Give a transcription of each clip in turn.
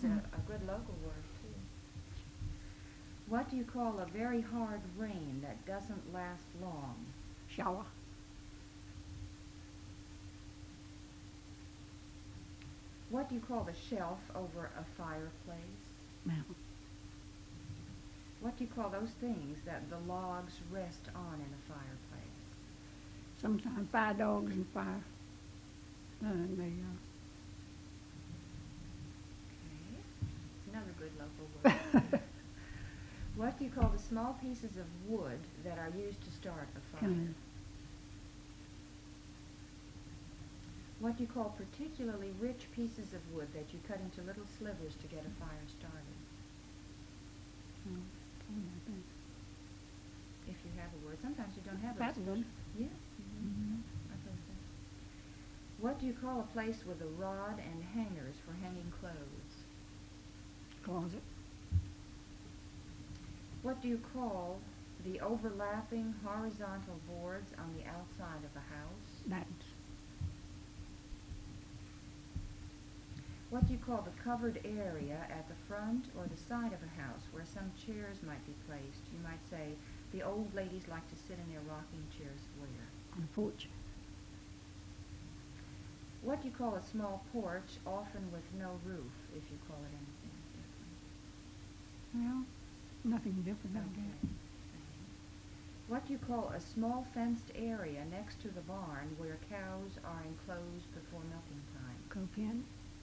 a good local word, too. What do you call a very hard rain that doesn't last long? Shower. What do you call the shelf over a fireplace? Mountain. What do you call those things that the logs rest on in a fireplace? Sometimes fire dogs and fire. They Okay. It's another good local word. What do you call the small pieces of wood that are used to start a fire? Kindling. What do you call particularly rich pieces of wood that you cut into little slivers to get a fire started? If you have a word. Sometimes you don't have a That's good. Yeah. I think so. What do you call a place with a rod and hangers for hanging clothes? Closet. What do you call the overlapping horizontal boards on the outside of a house? Battens. What do you call the covered area at the front or the side of a house where some chairs might be placed? You might say, the old ladies like to sit in their rocking chairs where? On the porch. What do you call a small porch, often with no roof, if you call it anything different? Well, nothing different, I guess. Okay. What do you call a small fenced area next to the barn where cows are enclosed before milking time? Copen.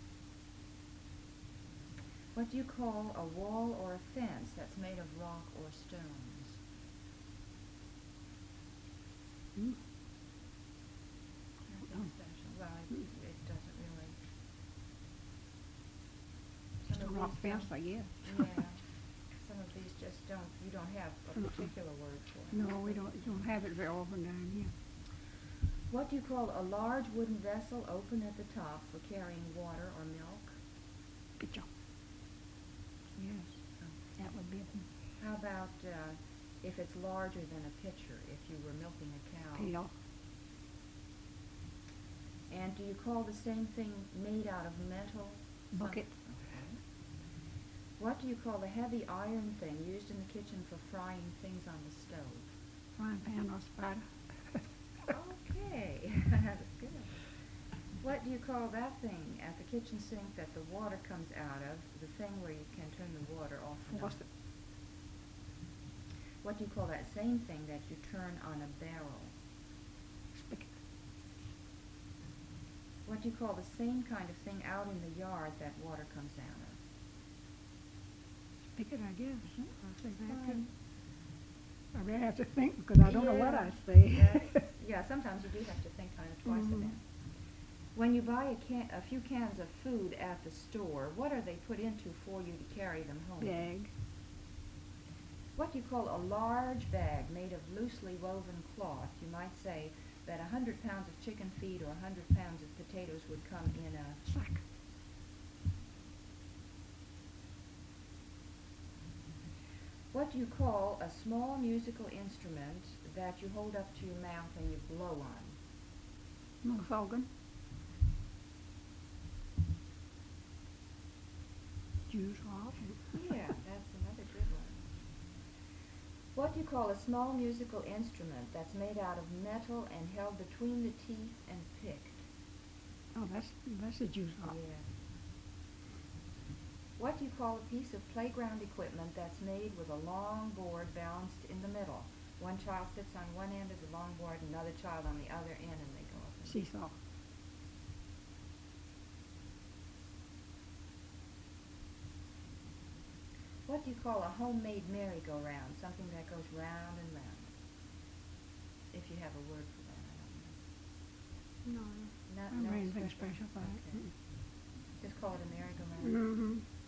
What do you call a wall or a fence that's made of rock or stones? Mm. Nothing special. Well, it doesn't really. Some Just a of rock these fence, don't- I guess. Yeah. Some of these just don't, you don't have a particular word for it. No, we don't have it very often down here. What do you call a large wooden vessel open at the top for carrying water or milk? Pitcher. Yes, that would be it. How about if it's larger than a pitcher, if you were milking a cow? Pail. And do you call the same thing made out of metal? Bucket. Okay. What do you call the heavy iron thing used in the kitchen for frying things on the stove? Frying pan or spider. Okay, that's good. What do you call that thing at the kitchen sink that the water comes out of, the thing where you can turn the water off and on? Faucet. What do you call that same thing that you turn on a barrel? Spigot. What do you call the same kind of thing out in the yard that water comes out of? Spigot, I guess. I'll say that too. Fine. I really have to think because I don't know what I Yeah, say. yeah, sometimes you do have to think kind of twice a Mhm. minute. When you buy a few cans of food at the store, what are they put into for you to carry them home? Bag. What do you call a large bag made of loosely woven cloth? You might say that 100 pounds of chicken feed or 100 pounds of potatoes would come in a... Sack. What do you call a small musical instrument that you hold up to your mouth and you blow on? Mother organ. Juice off. Yeah, that's another good one. What do you call a small musical instrument that's made out of metal and held between the teeth and picked? Oh, that's a juice off. Yeah. What do you call a piece of playground equipment that's made with a long board balanced in the middle? One child sits on one end of the long board, another child on the other end, and they go up and Seesaw. What do you call a homemade merry-go-round? Something that goes round and round. If you have a word for that, I don't know. No, Not, I don't no have anything special for Okay. it. Just call it a merry-go-round. Mm-hmm.